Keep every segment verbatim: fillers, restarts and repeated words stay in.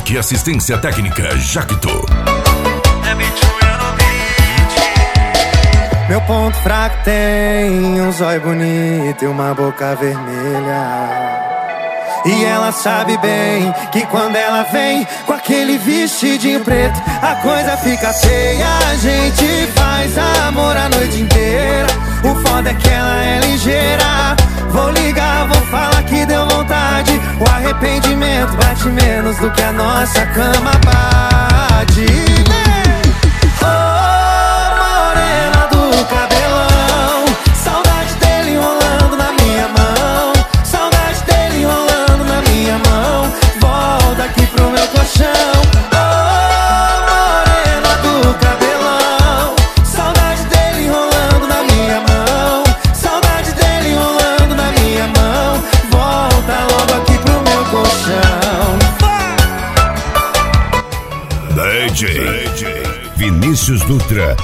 Toque e assistência técnica Jacto. Meu ponto fraco tem um zóio bonito e uma boca vermelha. E ela sabe bem que quando ela vem com aquele vestidinho preto, a coisa fica feia. A gente faz amor a noite inteira. O foda é que ela é ligeira. Vou ligar, vou falar que deu vontade. O arrependimento bate menos do que a nossa cama bate. D J Vinícius Dutra.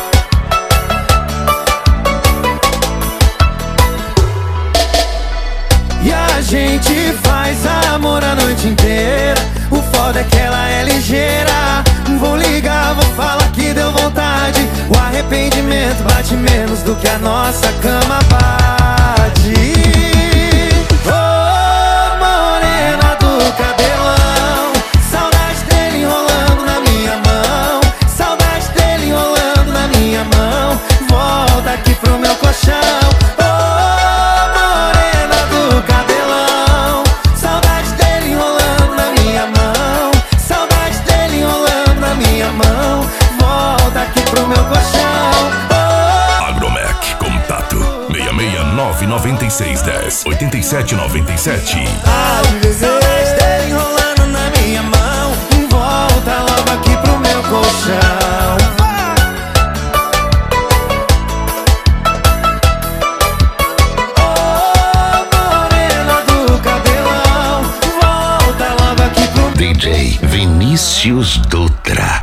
E a gente faz amor a noite inteira. O foda é que ela é ligeira. Vou ligar, vou falar que deu vontade. O arrependimento bate menos do que a nossa cama bate. nove nove seis dez oitenta e sete noventa e sete. Saudade dele enrolando na minha mão. Volta logo aqui pro meu colchão. Oh, morena do cabelão, volta logo aqui pro D J Vinícius Dutra.